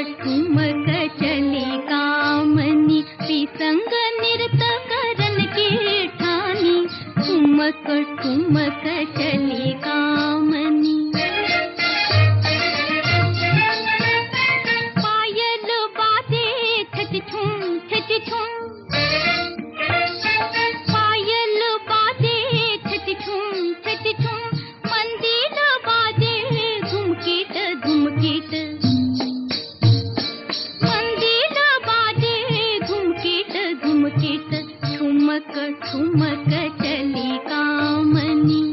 ठुमक चले कामनी, विसंग नृत्य करन की ठानी। ठुमक ठुमक चले कामनी। पायल बाजे छच छुम छच छुम, पायल बाजे छच छुम छच छुम, मंदिर बाजे झुमकीट झुमकीट, मंदिर बाजे झुमकीट झुमकीट। ठुमक ठुमक चली कामनी,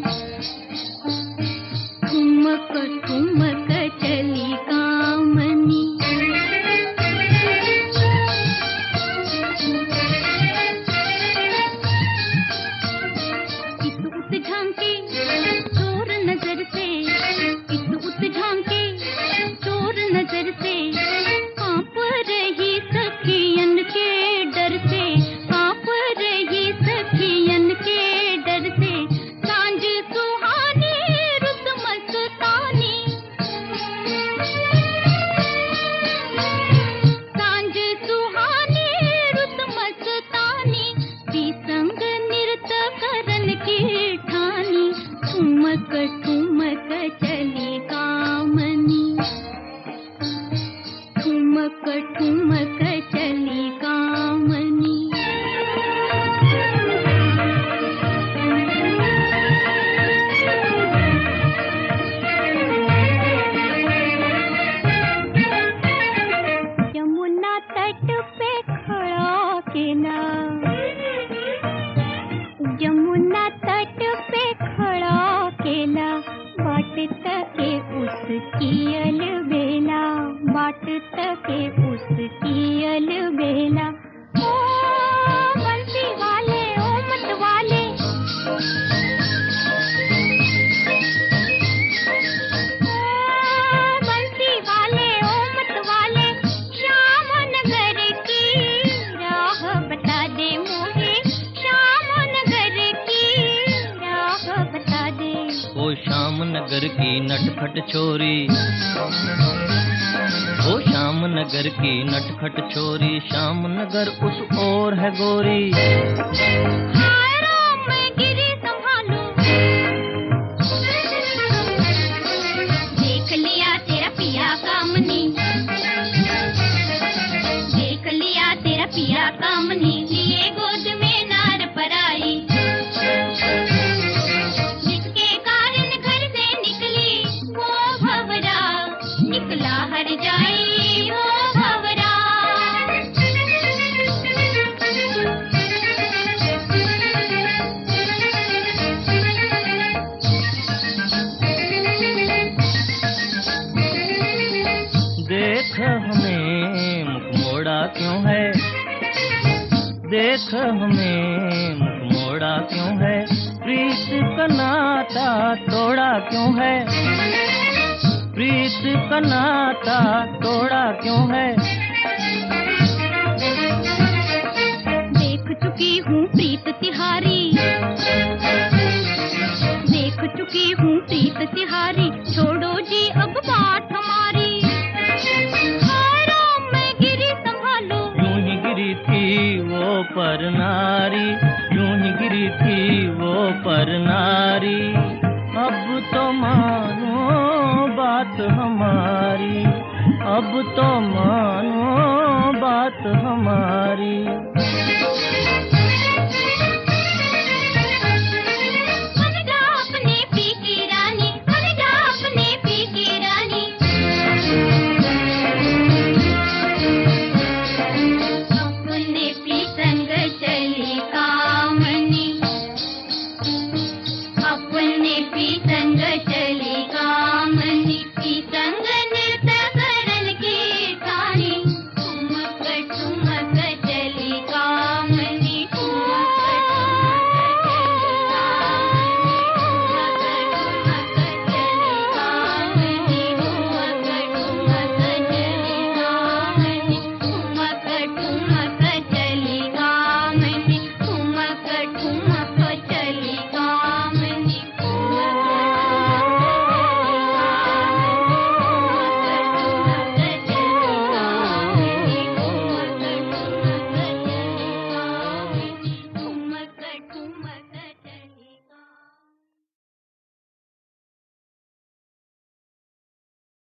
ठुमक ठुमक चली कामनी। इत उत झांके चोर नजर से, इत उत झांके चोर नजर से, कांप रही सखियन के डर से, कांप रही सखियन के डर से। सांझ सुहानी रुत मस्तानी, सांझ सुहानी रुत मस्तानी, विसंग नृत्य करन की ठानी। ठुमक ठुमक चली कामनी, ठुमक ठुमक चली कामनी। यमुना तट पे खड़ा केला, यमुना तट पे खड़ा केला, बाटत के उसकी अलबेला, बाटत के उसकी अलबेला। ओ बंसी वाले ओ मत वाले, ओ बंसी वाले ओ मत वाले, श्याम नगर की राह बता दे मोहे, श्याम नगर की राह बता दे। ओ श्याम नगर की नटखट छोरी, ओ श्याम नगर की नटखट छोरी, श्याम नगर उस ओर है गोरी। हाय राम मैं गिरी संभालूं, देख लिया तेरा पिया कामनी, देख लिया तेरा पिया कामनी, लिए गोद में नार पराई, जिसके कारण घर से निकली वो भंवरा, निकला हर जाई वो भंवरा। देख हमें मुख मोड़ा क्यों है, देख हमें मुख मोड़ा क्यों है, प्रीत का नाता तोड़ा क्यों है, प्रीत का नाता तोड़ा क्यों है। देख चुकी हूँ प्रीत तिहारी, देख चुकी हूँ प्रीत तिहारी, छोड़ो जी अब बात हमारी। हाय राम मैं गिरी संभालो, यूं ही गिरी थी वो पर नारी, यूं ही गिरी थी वो पर नारी। अब तो मानो बात हमारी, अब तो मानो बात हमारी।